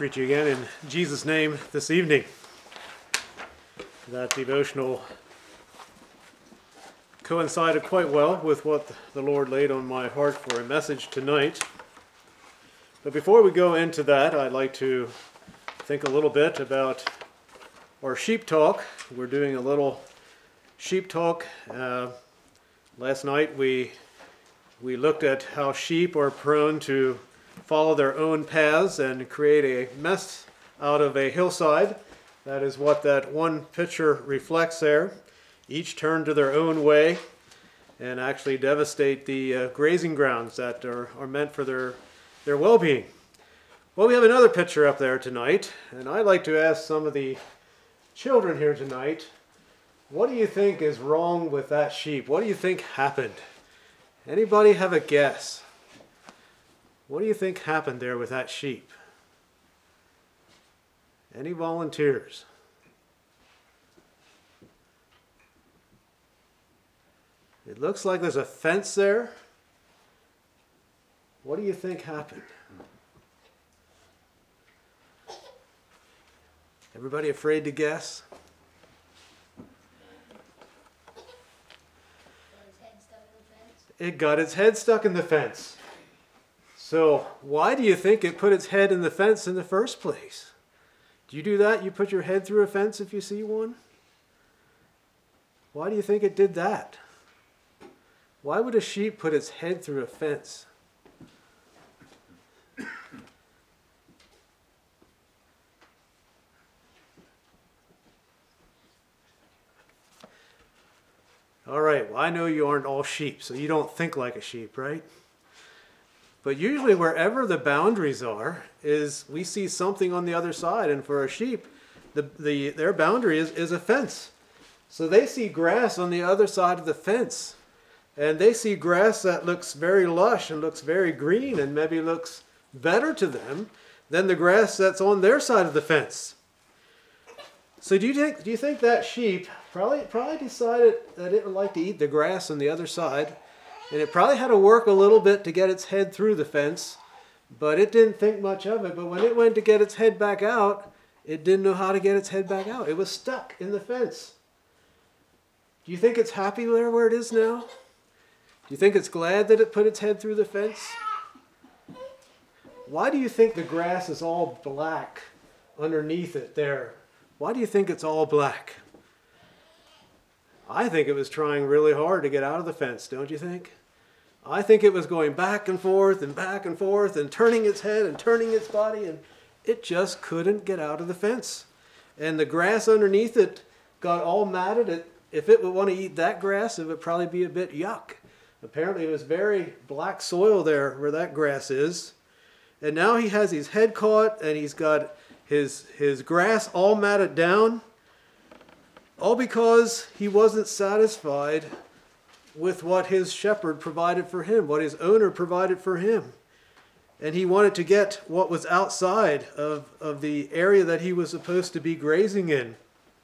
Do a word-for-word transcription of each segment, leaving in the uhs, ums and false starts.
Greet you again in Jesus' name this evening. That devotional coincided quite well with what the Lord laid on my heart for a message tonight. But before we go into that, I'd like to think a little bit about our sheep talk. We're doing a little sheep talk. Uh, last night we we looked at how sheep are prone to follow their own paths and create a mess out of a hillside. That is what that one picture reflects there. Each turn to their own way and actually devastate the uh, grazing grounds that are, are meant for their, their well-being. Well, we have another picture up there tonight, and I'd like to ask some of the children here tonight, what do you think is wrong with that sheep? What do you think happened? Anybody have a guess? What do you think happened there with that sheep? Any volunteers? It looks like there's a fence there. What do you think happened? Everybody afraid to guess? It got its head stuck in the fence. So why do you think it put its head in the fence in the first place? Do you do that? You put your head through a fence if you see one? Why do you think it did that? Why would a sheep put its head through a fence? All right, well, I know you aren't all sheep, so you don't think like a sheep, right? But usually wherever the boundaries are, is we see something on the other side. And for a sheep, the, the, their boundary is, is a fence. So they see grass on the other side of the fence. And they see grass that looks very lush and looks very green and maybe looks better to them than the grass that's on their side of the fence. So do you think, do you think that sheep probably, probably decided that it would like to eat the grass on the other side? And it probably had to work a little bit to get its head through the fence, but it didn't think much of it. But when it went to get its head back out, it didn't know how to get its head back out. It was stuck in the fence. Do you think it's happy there where it is now? Do you think it's glad that it put its head through the fence? Why do you think the grass is all black underneath it there? Why do you think it's all black? I think it was trying really hard to get out of the fence, don't you think? I think it was going back and forth and back and forth and turning its head and turning its body, and it just couldn't get out of the fence. And the grass underneath it got all matted. It, if it would want to eat that grass, it would probably be a bit yuck. Apparently it was very black soil there where that grass is. And now he has his head caught and he's got his, his grass all matted down, all because he wasn't satisfied with what his shepherd provided for him, what his owner provided for him. And he wanted to get what was outside of, of the area that he was supposed to be grazing in.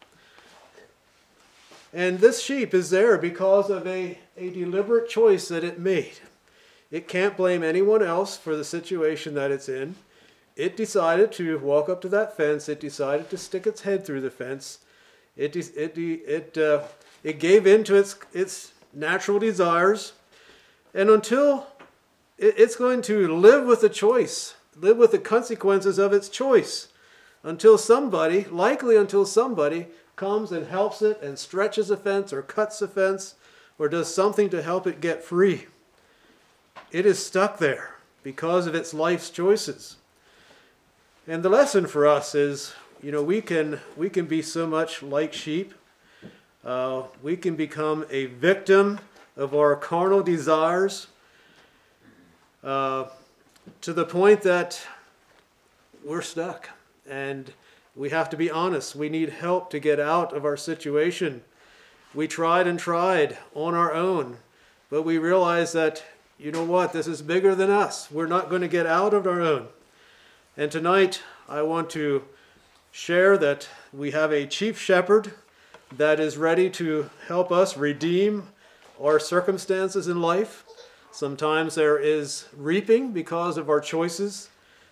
And this sheep is there because of a, a deliberate choice that it made. It can't blame anyone else for the situation that it's in. It decided to walk up to that fence. It decided to stick its head through the fence. It, it, it, uh, it gave in to its, its natural desires. And until it, it's going to live with the choice, live with the consequences of its choice, until somebody, likely until somebody, comes and helps it and stretches a fence or cuts a fence or does something to help it get free. It is stuck there because of its life's choices. And the lesson for us is, you know, we can we can be so much like sheep. Uh, we can become a victim of our carnal desires uh, to the point that we're stuck. And we have to be honest. We need help to get out of our situation. We tried and tried on our own, but we realized that, you know what, this is bigger than us. We're not going to get out of our own. And tonight, I want to share that we have a chief shepherd that is ready to help us redeem our circumstances in life. Sometimes there is reaping because of our choices.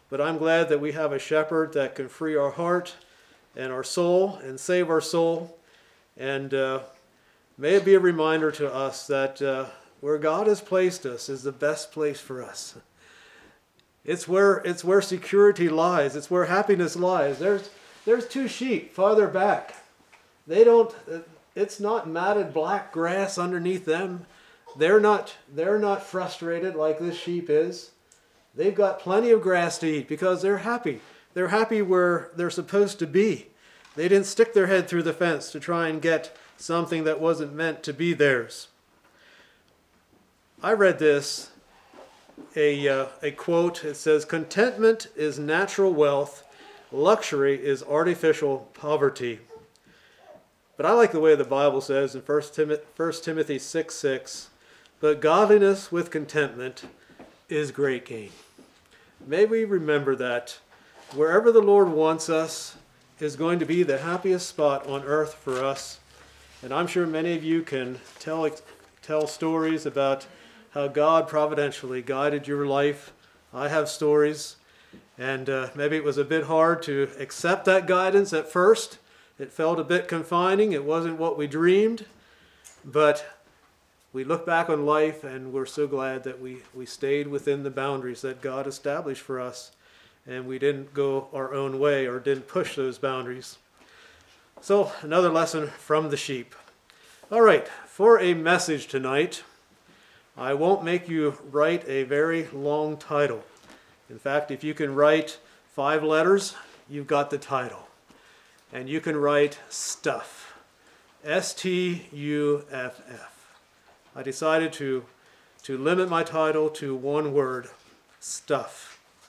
but I'm glad that we have a shepherd that can free our heart and our soul and save our soul. And uh, may it be a reminder to us that uh, where God has placed us is the best place for us. It's where, it's where security lies. It's where happiness lies. There's, there's two sheep farther back. They don't, it's not matted black grass underneath them. They're not, they're not frustrated like this sheep is. They've got plenty of grass to eat because they're happy. They're happy where they're supposed to be. They didn't stick their head through the fence to try and get something that wasn't meant to be theirs. I read this, a, uh, a quote. It says, "Contentment is natural wealth. Luxury is artificial poverty." But I like the way the Bible says in First Timothy six six, "But godliness with contentment is great gain." May we remember that wherever the Lord wants us is going to be the happiest spot on earth for us. And I'm sure many of you can tell, tell stories about how God providentially guided your life. I have stories, and uh, maybe it was a bit hard to accept that guidance at first. It felt a bit confining. It wasn't what we dreamed, but we look back on life and we're so glad that we, we stayed within the boundaries that God established for us, and we didn't go our own way or didn't push those boundaries. So, another lesson from the sheep. All right, for a message tonight, I won't make you write a very long title. In fact, if you can write five letters, you've got the title. And you can write stuff. S T U F F. I decided to, to limit my title to one word, stuff.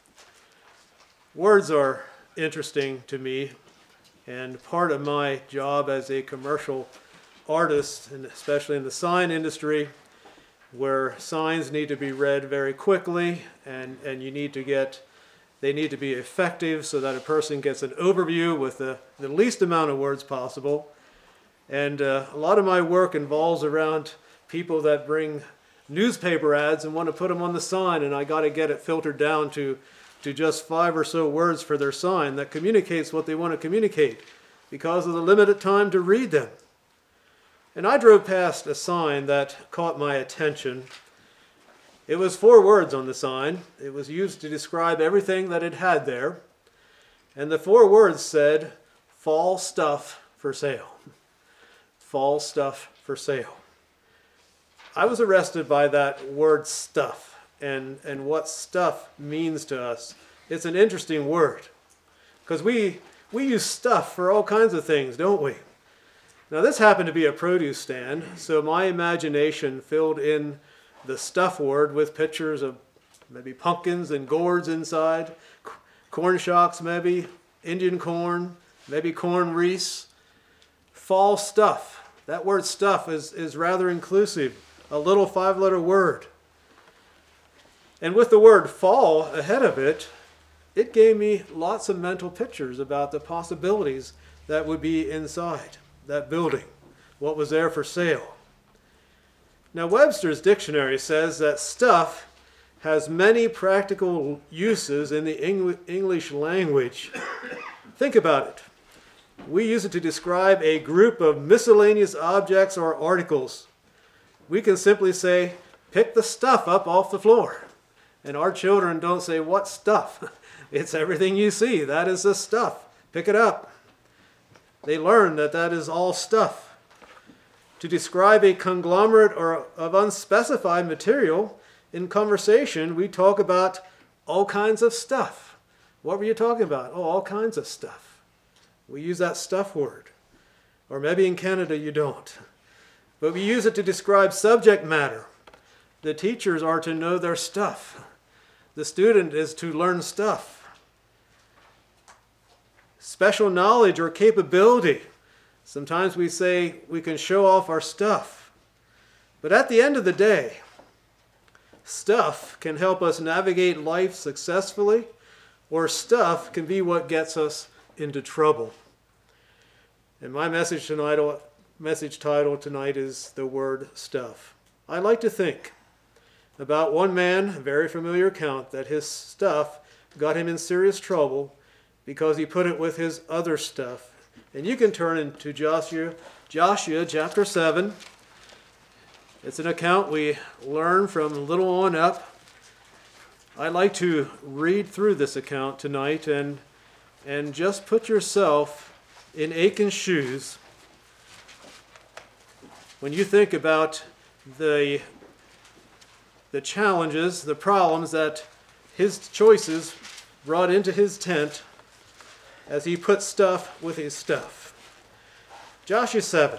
Words are interesting to me, and part of my job as a commercial artist, and especially in the sign industry, where signs need to be read very quickly, and, and you need to get, they need to be effective so that a person gets an overview with the, the least amount of words possible. And uh, a lot of my work involves around people that bring newspaper ads and want to put them on the sign, and I got to get it filtered down to, to just five or so words for their sign that communicates what they want to communicate because of the limited time to read them. And I drove past a sign that caught my attention. It was four words on the sign. It was used to describe everything that it had there. And the four words said, "Fall stuff for sale." Fall stuff for sale. I was arrested by that word stuff and, and what stuff means to us. It's an interesting word because we, we use stuff for all kinds of things, don't we? Now this happened to be a produce stand, so my imagination filled in the stuff word with pictures of maybe pumpkins and gourds inside, corn shocks maybe, Indian corn, maybe corn wreaths. Fall stuff. That word stuff is, is rather inclusive, a little five-letter word. And with the word fall ahead of it, it gave me lots of mental pictures about the possibilities that would be inside that building, what was there for sale. Now Webster's dictionary says that stuff has many practical uses in the Eng- English language. Think about it. We use it to describe a group of miscellaneous objects or articles. We can simply say, "Pick the stuff up off the floor." And our children don't say, "What stuff?" It's everything you see. That is the stuff. Pick it up. They learn that that is all stuff. To describe a conglomerate or of unspecified material, in conversation we talk about all kinds of stuff. What were you talking about? Oh, all kinds of stuff. We use that stuff word. Or maybe in Canada you don't. But we use it to describe subject matter. The teachers are to know their stuff. The student is to learn stuff. Special knowledge or capability. Sometimes we say we can show off our stuff. But at the end of the day, stuff can help us navigate life successfully, or stuff can be what gets us into trouble. And my message tonight, message title tonight is the word stuff. I like to think about one man, a very familiar account, that his stuff got him in serious trouble because he put it with his other stuff. And you can turn into Joshua, Joshua chapter seven. It's an account we learn from little on up. I'd like to read through this account tonight and, and just put yourself in Achan's shoes when you think about the, the challenges, the problems that his choices brought into his tent as he put stuff with his stuff. Joshua seven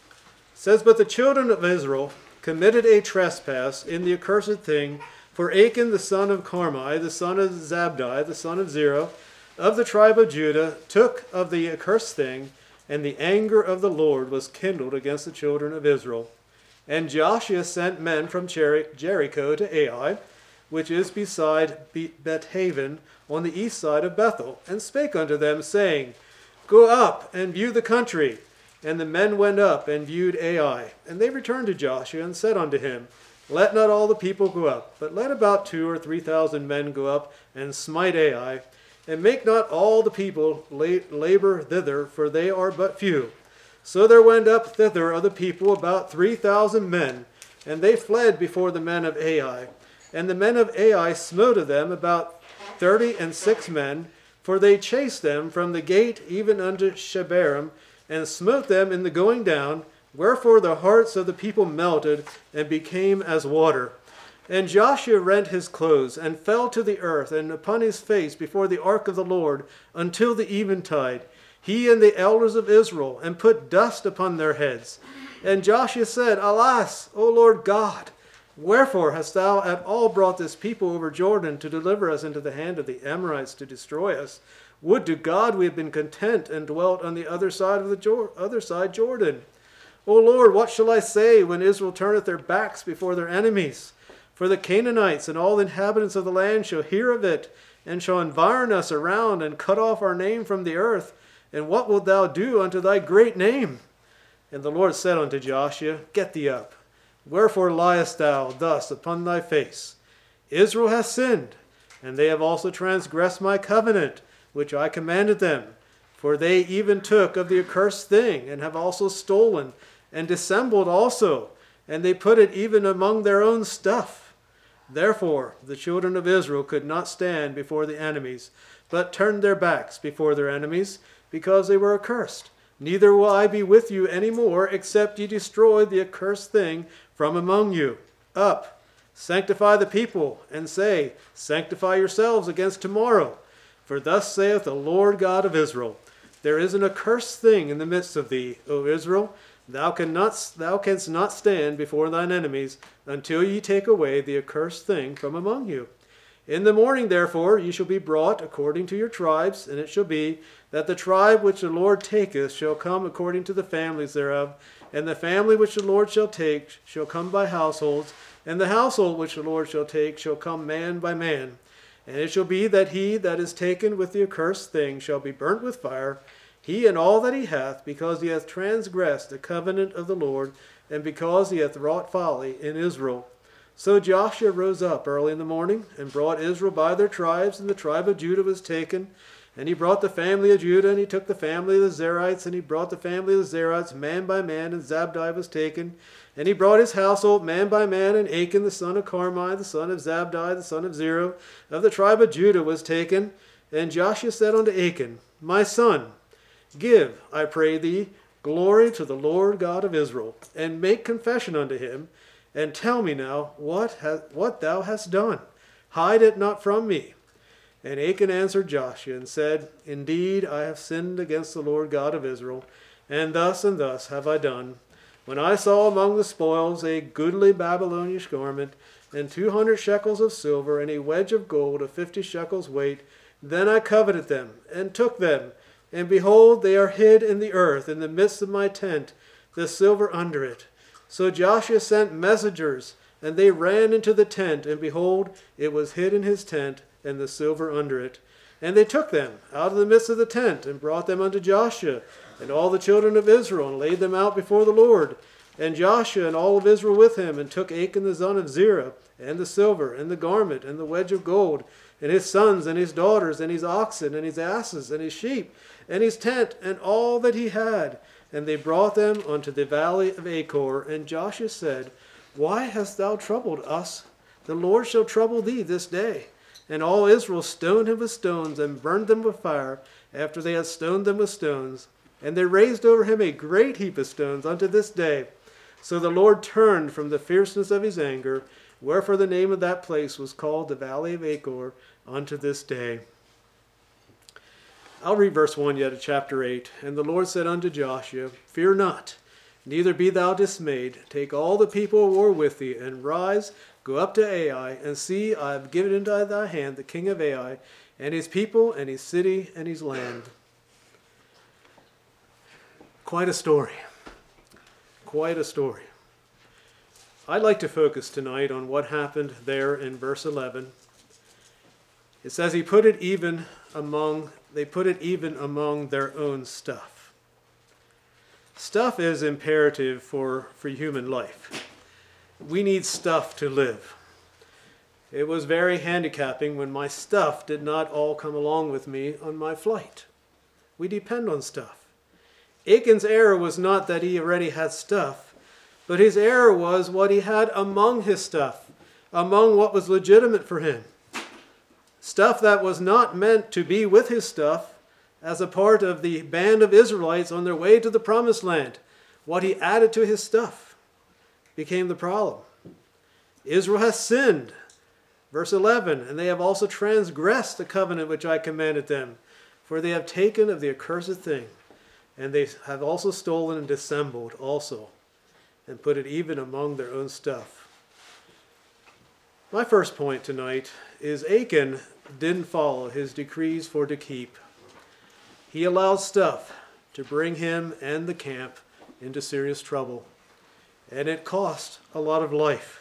says, "But the children of Israel committed a trespass in the accursed thing, for Achan the son of Carmi, the son of Zabdi, the son of Zerah, of the tribe of Judah, took of the accursed thing, and the anger of the Lord was kindled against the children of Israel. And Joshua sent men from Jer- Jericho to Ai, which is beside Bethaven, on the east side of Bethel, and spake unto them, saying, Go up and view the country. And the men went up and viewed Ai. And they returned to Joshua and said unto him, Let not all the people go up, but let about two or three thousand men go up and smite Ai, and make not all the people labor thither, for they are but few. So there went up thither of the people about three thousand men, and they fled before the men of Ai. And the men of Ai smote of them about thirty and six men, for they chased them from the gate even unto Shebarim, and smote them in the going down, wherefore the hearts of the people melted, and became as water. And Joshua rent his clothes, and fell to the earth, and upon his face before the ark of the Lord, until the eventide, he and the elders of Israel, and put dust upon their heads. And Joshua said, Alas, O Lord God, wherefore hast thou at all brought this people over Jordan to deliver us into the hand of the Amorites to destroy us? Would to God we had been content and dwelt on the other side of the Jor- other side Jordan. O Lord, what shall I say when Israel turneth their backs before their enemies? For the Canaanites and all the inhabitants of the land shall hear of it, and shall environ us around, and cut off our name from the earth. And what wilt thou do unto thy great name? And the Lord said unto Joshua, Get thee up. Wherefore liest thou thus upon thy face? Israel hath sinned, and they have also transgressed my covenant, which I commanded them. For they even took of the accursed thing, and have also stolen, and dissembled also, and they put it even among their own stuff. Therefore the children of Israel could not stand before the enemies, but turned their backs before their enemies, because they were accursed. Neither will I be with you any more, except ye destroy the accursed thing from among you. Up, sanctify the people, and say, Sanctify yourselves against tomorrow. For thus saith the Lord God of Israel, There is an accursed thing in the midst of thee, O Israel. Thou, cannot, thou canst not stand before thine enemies, until ye take away the accursed thing from among you. In the morning, therefore, ye shall be brought according to your tribes, and it shall be that the tribe which the Lord taketh shall come according to the families thereof, and the family which the Lord shall take shall come by households, and the household which the Lord shall take shall come man by man. And it shall be that he that is taken with the accursed thing shall be burnt with fire, he and all that he hath, because he hath transgressed the covenant of the Lord, and because he hath wrought folly in Israel. So Joshua rose up early in the morning, and brought Israel by their tribes, and the tribe of Judah was taken. And he brought the family of Judah, and he took the family of the Zerites, and he brought the family of the Zerites man by man, and Zabdi was taken. And he brought his household man by man, and Achan the son of Carmi, the son of Zabdi, the son of Zerah, of the tribe of Judah was taken. And Joshua said unto Achan, My son, give, I pray thee, glory to the Lord God of Israel, and make confession unto him, and tell me now what, ha- what thou hast done. Hide it not from me. And Achan answered Joshua, and said, Indeed, I have sinned against the Lord God of Israel, and thus and thus have I done. When I saw among the spoils a goodly Babylonish garment, and two hundred shekels of silver, and a wedge of gold of fifty shekels weight, then I coveted them, and took them. And behold, they are hid in the earth, in the midst of my tent, the silver under it. So Joshua sent messengers, and they ran into the tent, and behold, it was hid in his tent, and the silver under it. And they took them out of the midst of the tent, and brought them unto Joshua, and all the children of Israel, and laid them out before the Lord. And Joshua and all of Israel with him, and took Achan the son of Zerah, and the silver, and the garment, and the wedge of gold, and his sons and his daughters and his oxen and his asses and his sheep and his tent and all that he had. And they brought them unto the valley of Achor. And Joshua said, Why hast thou troubled us? The Lord shall trouble thee this day. And all Israel stoned him with stones and burned them with fire after they had stoned them with stones. And they raised over him a great heap of stones unto this day. So the Lord turned from the fierceness of his anger, wherefore the name of that place was called the Valley of Achor unto this day. I'll read verse one yet of chapter eight. And the Lord said unto Joshua, Fear not, neither be thou dismayed. Take all the people of war with thee, and rise, go up to Ai, and see, I have given into thy hand the king of Ai, and his people, and his city, and his land. Quite a story. Quite a story. I'd like to focus tonight on what happened there in verse eleven. It says he put it even among, they put it even among their own stuff. Stuff is imperative for, for human life. We need stuff to live. It was very handicapping when my stuff did not all come along with me on my flight. We depend on stuff. Achan's error was not that he already had stuff, but his error was what he had among his stuff, among what was legitimate for him. Stuff that was not meant to be with his stuff as a part of the band of Israelites on their way to the promised land. What he added to his stuff became the problem. Israel has sinned. Verse eleven, and they have also transgressed the covenant which I commanded them, for they have taken of the accursed thing, and they have also stolen and dissembled also, and put it even among their own stuff. My first point tonight is Achan didn't follow his decrees for to keep. He allowed stuff to bring him and the camp into serious trouble, and it cost a lot of life.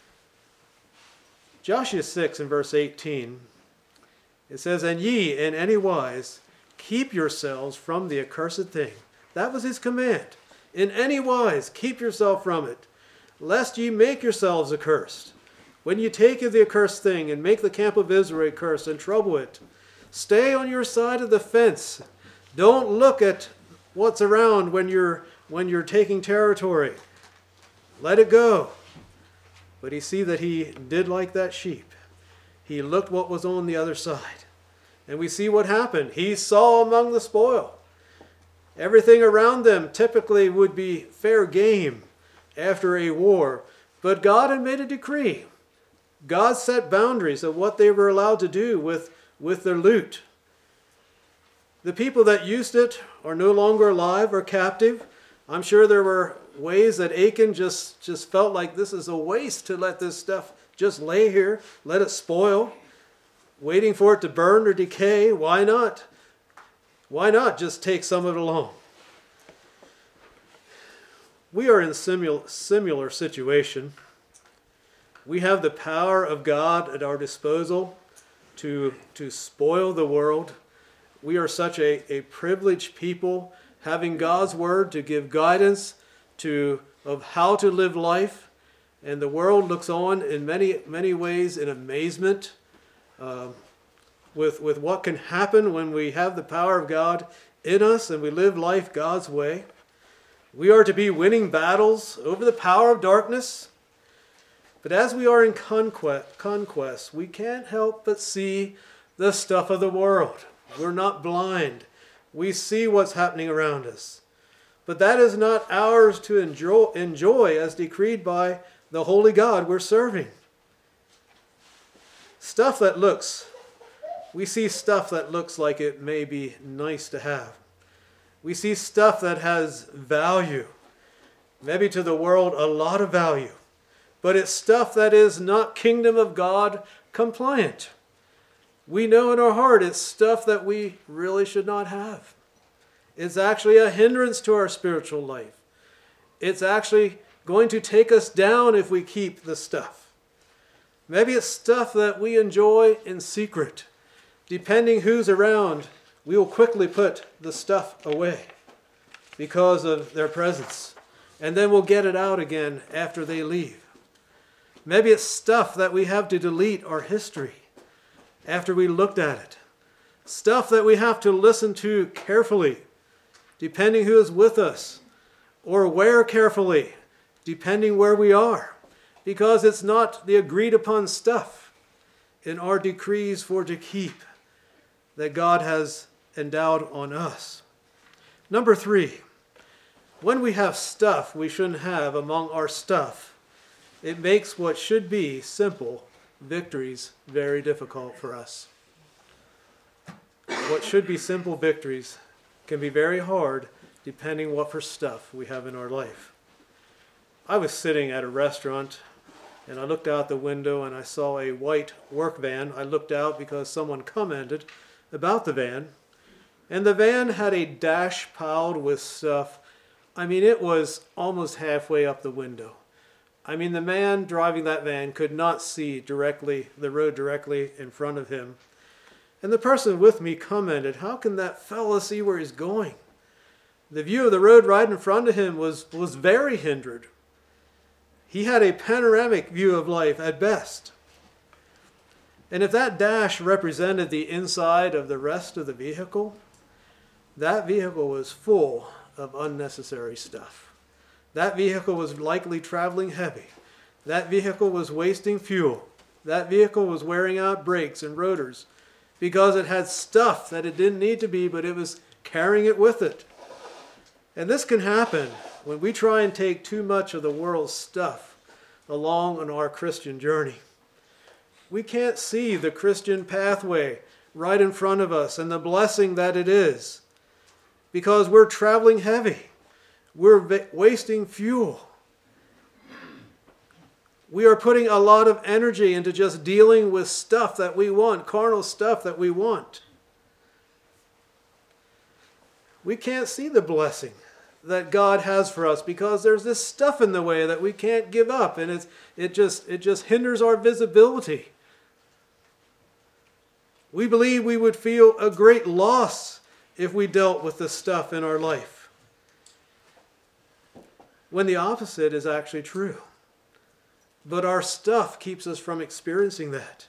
Joshua six and verse eighteen, it says, And ye in any wise keep yourselves from the accursed thing. That was his command. In any wise keep yourself from it, lest ye make yourselves accursed. When you take of the accursed thing and make the camp of Israel accursed and trouble it, stay on your side of the fence. Don't look at what's around when you're when you're taking territory. Let it go. But you see that he did like that sheep. He looked what was on the other side. And we see what happened. He saw among the spoil. Everything around them typically would be fair game after a war. But God had made a decree. God set boundaries of what they were allowed to do with, with their loot. The people that used it are no longer alive or captive. I'm sure there were ways that Achan just, just felt like this is a waste to let this stuff just lay here, let it spoil, waiting for it to burn or decay. Why not? Why not just take some of it along? We are in a similar, similar situation. We have the power of God at our disposal to, to spoil the world. We are such a, a privileged people, having God's word to give guidance to of how to live life. And the world looks on in many, many ways in amazement uh, with, with what can happen when we have the power of God in us and we live life God's way. We are to be winning battles over the power of darkness. But as we are in conquest, conquest, we can't help but see the stuff of the world. We're not blind. We see what's happening around us. But that is not ours to enjoy, enjoy as decreed by the holy God we're serving. Stuff that looks, we see stuff that looks like it may be nice to have. We see stuff that has value. Maybe to the world a lot of value. But it's stuff that is not kingdom of God compliant. We know in our heart it's stuff that we really should not have. It's actually a hindrance to our spiritual life. It's actually going to take us down if we keep the stuff. Maybe it's stuff that we enjoy in secret. Depending who's around, we will quickly put the stuff away because of their presence. And then we'll get it out again after they leave. Maybe it's stuff that we have to delete our history. after we looked at it. Stuff that we have to listen to carefully, depending who is with us, or wear carefully, depending where we are, because it's not the agreed upon stuff in our decrees for to keep that God has endowed on us. Number three, when we have stuff we shouldn't have among our stuff, it makes what should be simple victories very difficult for us. What should be simple victories can be very hard depending what for stuff we have in our life. I was sitting at a restaurant and I looked out the window and I saw a white work van. I looked out because someone commented about the van, and the van had a dash piled with stuff. I mean, it was almost halfway up the window. I mean, the man driving that van could not see directly the road directly in front of him. And the person with me commented, how can that fella see where he's going? The view of the road right in front of him was, was very hindered. He had a panoramic view of life at best. And if that dash represented the inside of the rest of the vehicle, that vehicle was full of unnecessary stuff. That vehicle was likely traveling heavy. That vehicle was wasting fuel. That vehicle was wearing out brakes and rotors because it had stuff that it didn't need to be, but it was carrying it with it. And this can happen when we try and take too much of the world's stuff along on our Christian journey. We can't see the Christian pathway right in front of us and the blessing that it is because we're traveling heavy. We're va- wasting fuel. We are putting a lot of energy into just dealing with stuff that we want, carnal stuff that we want. We can't see the blessing that God has for us because there's this stuff in the way that we can't give up, and it's, it just, it just hinders our visibility. We believe we would feel a great loss if we dealt with the stuff in our life, when the opposite is actually true. But our stuff keeps us from experiencing that.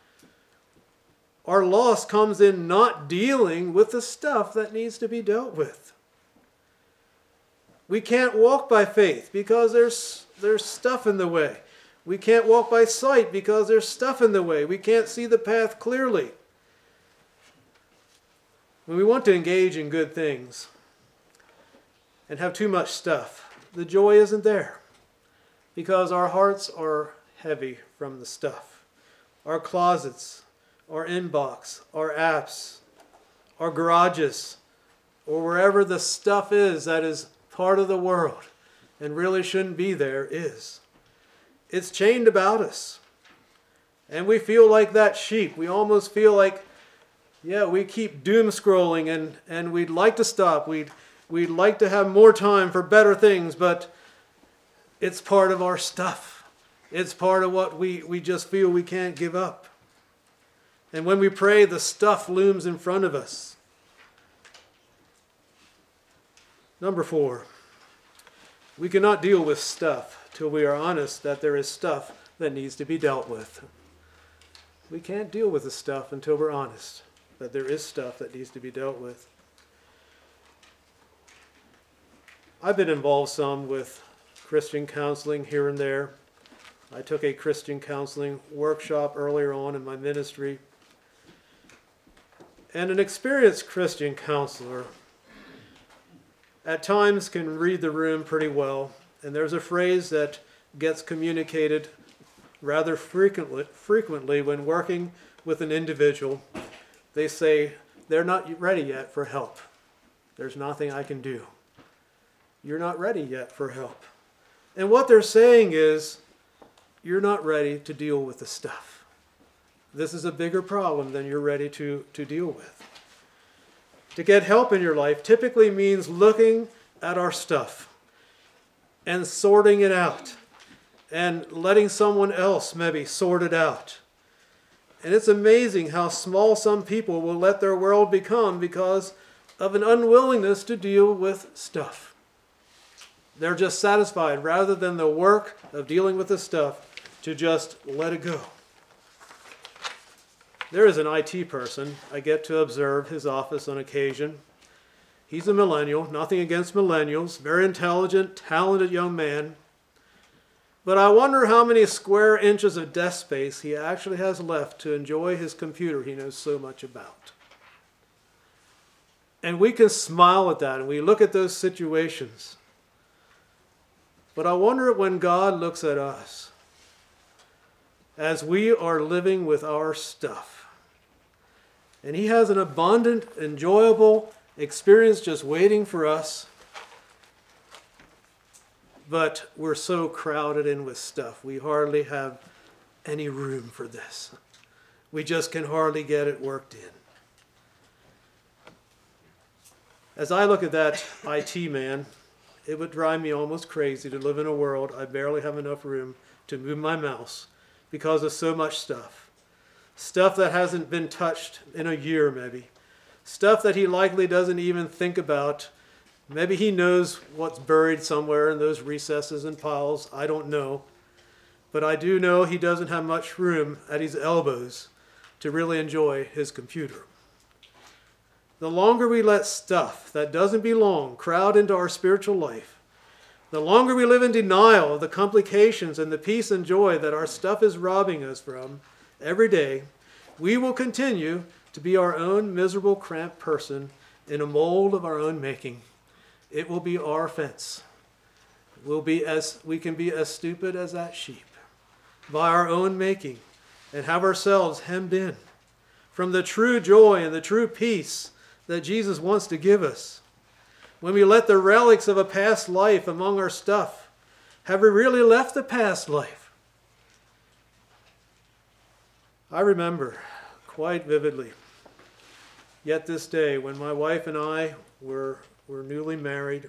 Our loss comes in not dealing with the stuff that needs to be dealt with. We can't walk by faith because there's, there's stuff in the way. We can't walk by sight because there's stuff in the way. We can't see the path clearly. When we want to engage in good things and have too much stuff, the joy isn't there because our hearts are heavy from the stuff. Our closets, our inbox, our apps, our garages, or wherever the stuff is that is part of the world and really shouldn't be there is. It's chained about us. And we feel like that sheep. We almost feel like, yeah, we keep doom scrolling and, and we'd like to stop. We'd, we'd like to have more time for better things, but it's part of our stuff. It's part of what we, we just feel we can't give up. And when we pray, the stuff looms in front of us. Number four, we cannot deal with stuff till we are honest that there is stuff that needs to be dealt with. We can't deal with the stuff until we're honest that there is stuff that needs to be dealt with. I've been involved some with Christian counseling here and there. I took a Christian counseling workshop earlier on in my ministry. And an experienced Christian counselor at times can read the room pretty well. And there's a phrase that gets communicated rather frequently, frequently when working with an individual. They say, they're not ready yet for help. There's nothing I can do. You're not ready yet for help. And what they're saying is, you're not ready to deal with the stuff. This is a bigger problem than you're ready to, to deal with. To get help in your life typically means looking at our stuff and sorting it out and letting someone else maybe sort it out. And it's amazing how small some people will let their world become because of an unwillingness to deal with stuff. They're just satisfied rather than the work of dealing with the stuff to just let it go. There is an I T person. I get to observe his office on occasion. He's a millennial, nothing against millennials, very intelligent, talented young man. But I wonder how many square inches of desk space he actually has left to enjoy his computer he knows so much about. And we can smile at that and we look at those situations. But I wonder when God looks at us as we are living with our stuff. And he has an abundant, enjoyable experience just waiting for us. But we're so crowded in with stuff. We hardly have any room for this. We just can hardly get it worked in. As I look at that I T man, it would drive me almost crazy to live in a world I barely have enough room to move my mouse because of so much stuff. Stuff that hasn't been touched in a year maybe. Stuff that he likely doesn't even think about. Maybe he knows what's buried somewhere in those recesses and piles. I don't know. But I do know he doesn't have much room at his elbows to really enjoy his computer. The longer we let stuff that doesn't belong crowd into our spiritual life, the longer we live in denial of the complications and the peace and joy that our stuff is robbing us from every day, we will continue to be our own miserable, cramped person in a mold of our own making. It will be our offense. We'll be as, we can be as stupid as that sheep by our own making and have ourselves hemmed in from the true joy and the true peace that Jesus wants to give us. When we let the relics of a past life among our stuff, have we really left the past life? I remember quite vividly, yet this day, when my wife and I were We're newly married.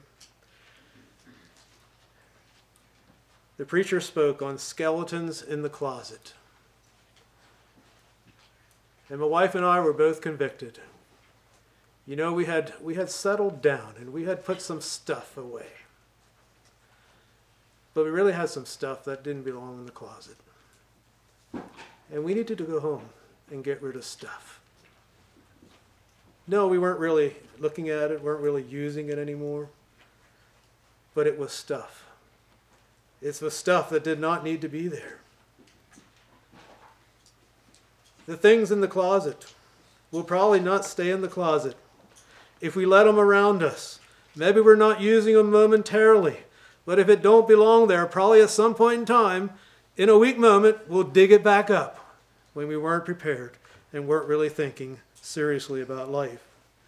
The preacher spoke on skeletons in the closet. And my wife and I were both convicted. You know, we had, we had settled down and we had put some stuff away. But we really had some stuff that didn't belong in the closet. And we needed to go home and get rid of stuff. No, we weren't really looking at it, weren't really using it anymore. But it was stuff. It's the stuff that did not need to be there. The things in the closet will probably not stay in the closet if we let them around us. Maybe we're not using them momentarily, but if it don't belong there, probably at some point in time, in a weak moment, we'll dig it back up when we weren't prepared and weren't really thinking seriously about life.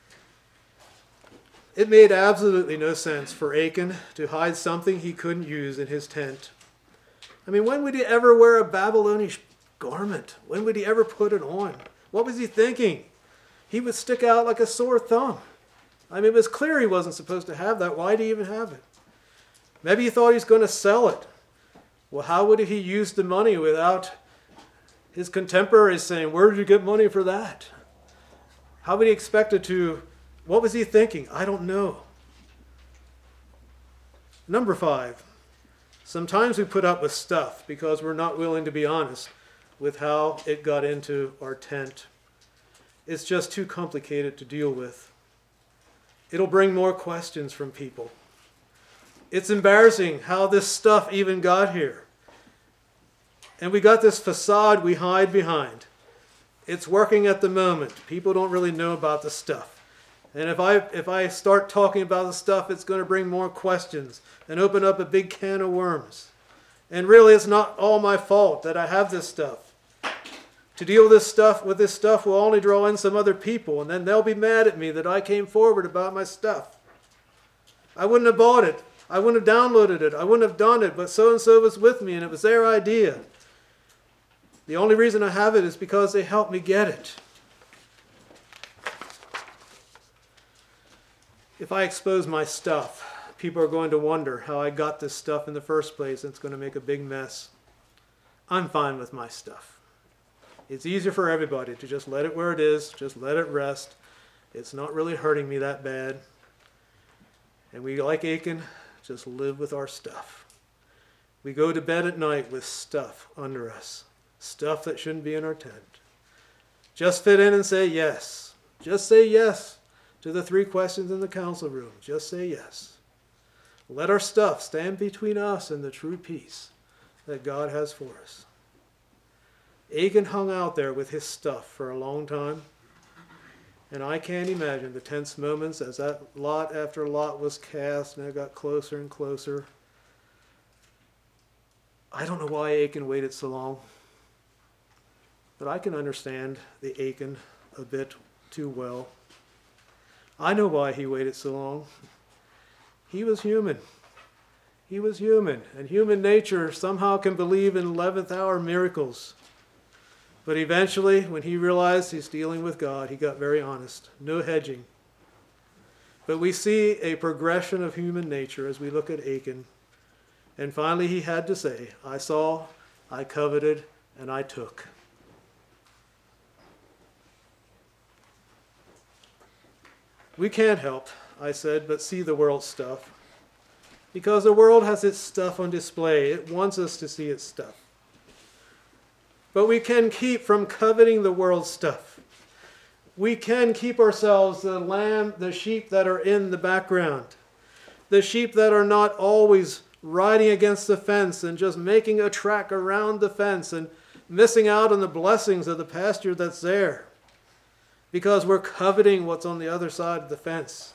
It made absolutely no sense for Achan to hide something he couldn't use in his tent. I mean, when would he ever wear a Babylonish garment? When would he ever put it on? What was he thinking? He would stick out like a sore thumb. I mean, it was clear he wasn't supposed to have that. Why did he even have it? Maybe he thought he was going to sell it. Well, how would he use the money without his contemporaries saying, where did you get money for that? How would he expect it to, what was he thinking? I don't know. Number five, sometimes we put up with stuff because we're not willing to be honest with how it got into our tent. It's just too complicated to deal with. It'll bring more questions from people. It's embarrassing how this stuff even got here. And we got this facade we hide behind. It's working at the moment. People don't really know about the stuff. And if I if I start talking about the stuff, it's going to bring more questions and open up a big can of worms. And really, it's not all my fault that I have this stuff. To deal with this stuff with this stuff will only draw in some other people, and then they'll be mad at me that I came forward about my stuff. I wouldn't have bought it. I wouldn't have downloaded it. I wouldn't have done it, but so-and-so was with me, and it was their idea. The only reason I have it is because they helped me get it. If I expose my stuff, people are going to wonder how I got this stuff in the first place, and it's going to make a big mess. I'm fine with my stuff. It's easier for everybody to just let it where it is, just let it rest. It's not really hurting me that bad. And we, like Achan, just live with our stuff. We go to bed at night with stuff under us. Stuff that shouldn't be in our tent. Just fit in and say yes. Just say yes to the three questions in the council room. Just say yes. Let our stuff stand between us and the true peace that God has for us. Achan hung out there with his stuff for a long time. And I can't imagine the tense moments as that lot after lot was cast and it got closer and closer. I don't know why Achan waited so long. But I can understand the Achan a bit too well. I know why he waited so long. He was human. He was human. And human nature somehow can believe in eleventh hour miracles. But eventually, when he realized he's dealing with God, he got very honest. No hedging. But we see a progression of human nature as we look at Achan. And finally he had to say, I saw, I coveted, and I took. We can't help, I said, but see the world's stuff. Because the world has its stuff on display. It wants us to see its stuff. But we can keep from coveting the world's stuff. We can keep ourselves the lamb, the sheep that are in the background. The sheep that are not always riding against the fence and just making a track around the fence and missing out on the blessings of the pasture that's there. Because we're coveting what's on the other side of the fence.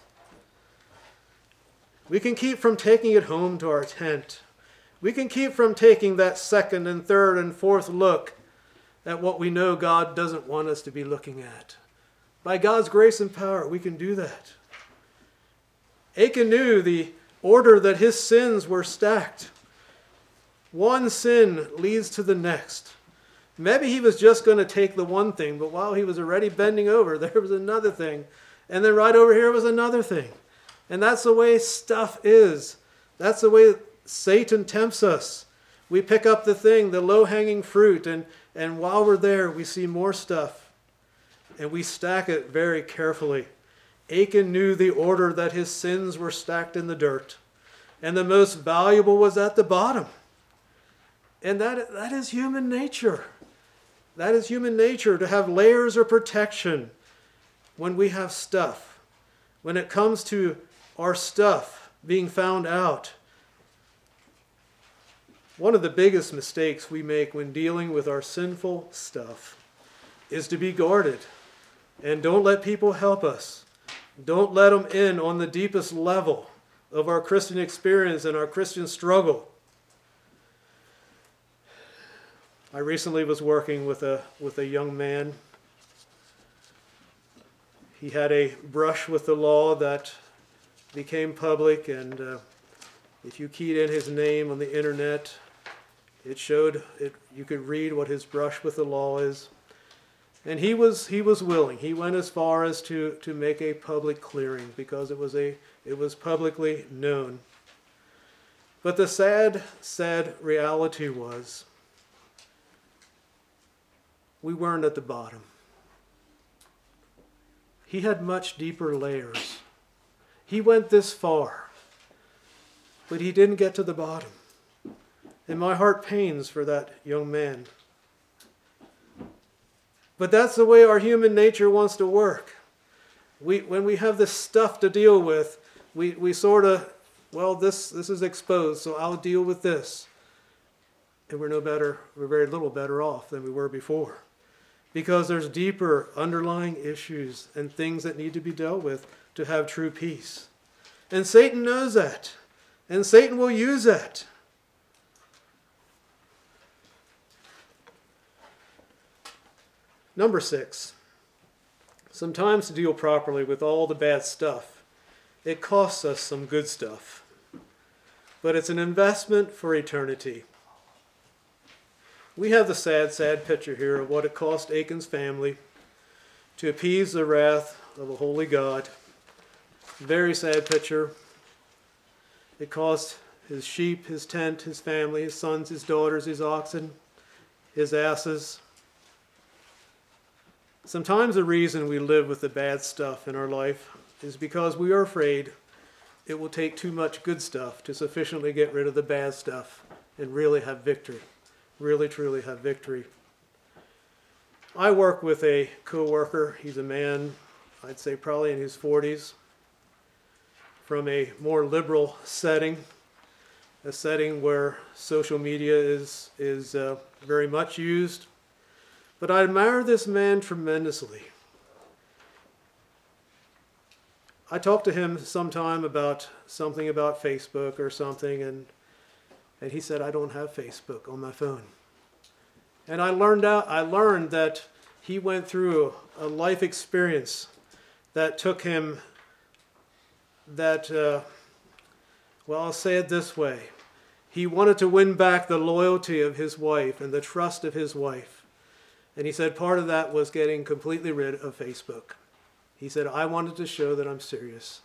We can keep from taking it home to our tent. We can keep from taking that second and third and fourth look at what we know God doesn't want us to be looking at. By God's grace and power, we can do that. Achan knew the order that his sins were stacked. One sin leads to the next. Maybe he was just going to take the one thing, but while he was already bending over, there was another thing. And then right over here was another thing. And that's the way stuff is. That's the way Satan tempts us. We pick up the thing, the low-hanging fruit, and, and while we're there, we see more stuff. And we stack it very carefully. Achan knew the order that his sins were stacked in the dirt. And the most valuable was at the bottom. And that, that is human nature. That is human nature, to have layers of protection when we have stuff. When it comes to our stuff being found out. One of the biggest mistakes we make when dealing with our sinful stuff is to be guarded. And don't let people help us. Don't let them in on the deepest level of our Christian experience and our Christian struggle. I recently was working with a, with a young man. He had a brush with the law that became public, and uh, if you keyed in his name on the internet, it showed, it, you could read what his brush with the law is. And he was he was willing. He went as far as to, to make a public clearing because it was a it was publicly known. But the sad, sad reality was we weren't at the bottom. He had much deeper layers. He went this far, but he didn't get to the bottom. And my heart pains for that young man. But that's the way our human nature wants to work. We, when we have this stuff to deal with, we, we sort of, well, this, this is exposed, so I'll deal with this. And we're no better, we're very little better off than we were before. Because there's deeper underlying issues and things that need to be dealt with to have true peace. And Satan knows that. And Satan will use that. Number six, sometimes to deal properly with all the bad stuff, it costs us some good stuff. But it's an investment for eternity. We have the sad, sad picture here of what it cost Achan's family to appease the wrath of a holy God. Very sad picture. It cost his sheep, his tent, his family, his sons, his daughters, his oxen, his asses. Sometimes the reason we live with the bad stuff in our life is because we are afraid it will take too much good stuff to sufficiently get rid of the bad stuff and really have victory. Really, truly have victory. I work with a co-worker. He's a man, I'd say probably in his forties, from a more liberal setting, a setting where social media is, is uh, very much used. But I admire this man tremendously. I talked to him sometime about something about Facebook or something, and and he said, I don't have Facebook on my phone. And I learned out I learned that he went through a life experience that took him that uh, well, I'll say it this way. He wanted to win back the loyalty of his wife and the trust of his wife. And he said part of that was getting completely rid of Facebook. He said, I wanted to show that I'm serious.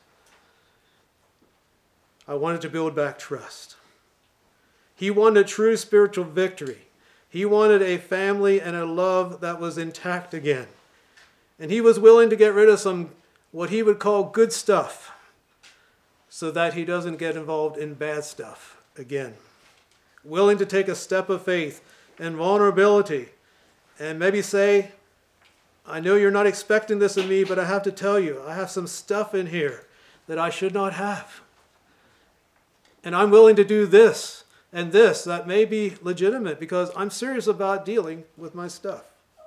I wanted to build back trust. He wanted true spiritual victory. He wanted a family and a love that was intact again. And he was willing to get rid of some, what he would call good stuff, so that he doesn't get involved in bad stuff again. Willing to take a step of faith and vulnerability and maybe say, I know you're not expecting this of me, but I have to tell you, I have some stuff in here that I should not have. And I'm willing to do this and this that may be legitimate because I'm serious about dealing with my stuff.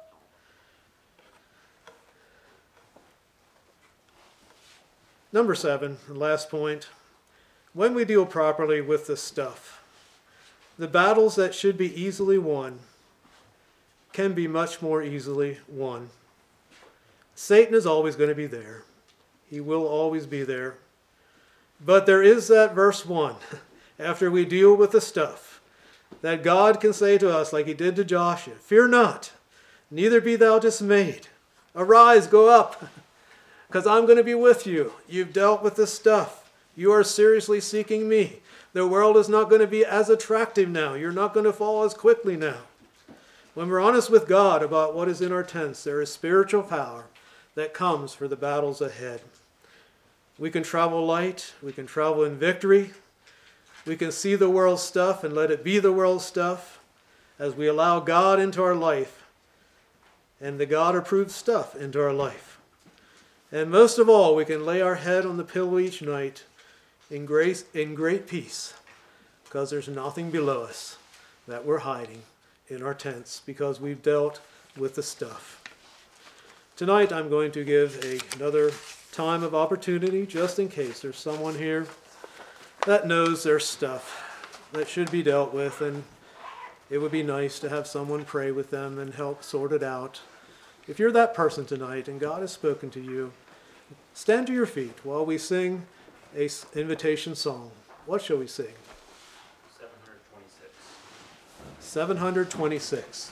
Number seven, the last point, when we deal properly with the stuff, the battles that should be easily won can be much more easily won. Satan is always going to be there. He will always be there. But there is that verse one, after we deal with the stuff, that God can say to us like he did to Joshua, fear not, neither be thou dismayed. Arise, go up, because I'm going to be with you. You've dealt with this stuff. You are seriously seeking me. The world is not going to be as attractive now. You're not going to fall as quickly now. When we're honest with God about what is in our tents, there is spiritual power that comes for the battles ahead. We can travel light. We can travel in victory. We can see the world's stuff and let it be the world's stuff as we allow God into our life and the God-approved stuff into our life. And most of all, we can lay our head on the pillow each night in grace, in great peace, because there's nothing below us that we're hiding in our tents because we've dealt with the stuff. Tonight I'm going to give a, another time of opportunity just in case there's someone here that knows their stuff that should be dealt with, and it would be nice to have someone pray with them and help sort it out. If you're that person tonight and God has spoken to you, stand to your feet while we sing an invitation song. What shall we sing? seven hundred twenty-six. seven hundred twenty-six.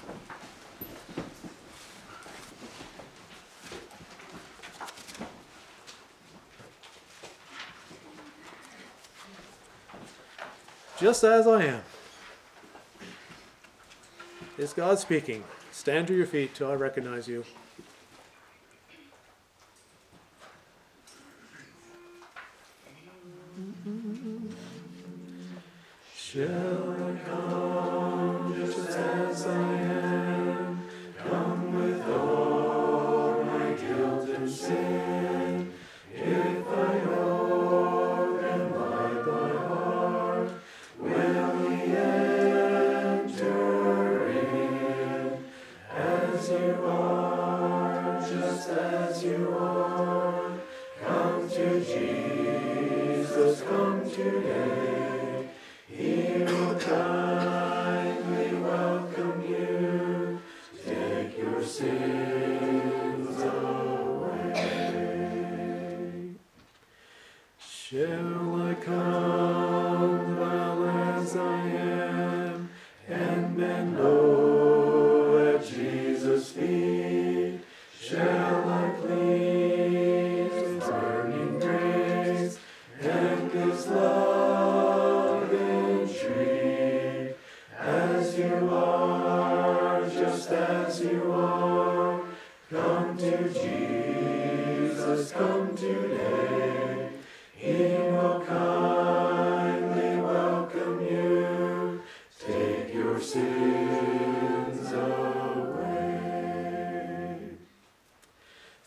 Just as I am. Is God speaking? Stand to your feet till I recognize you. Shall I come just as I am, come with all my guilt and sin, if I know and abide my heart, will He enter in, as you are, just as you are, come to Jesus, come today. He will kindly welcome you, take your sins away. Shall I come while as I am, and bend low at Jesus' feet? Shall I please His burning grace and His love? As you are, just as you are, come to Jesus, come today. He will kindly welcome you, take your sins away.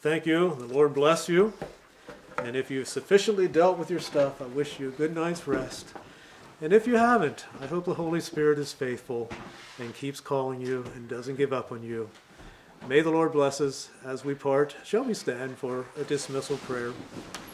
thank you. The Lord bless you. And if you've sufficiently dealt with your stuff, I wish you a good night's rest. And if you haven't, I hope the Holy Spirit is faithful and keeps calling you and doesn't give up on you. May the Lord bless us as we part. Shall we stand for a dismissal prayer?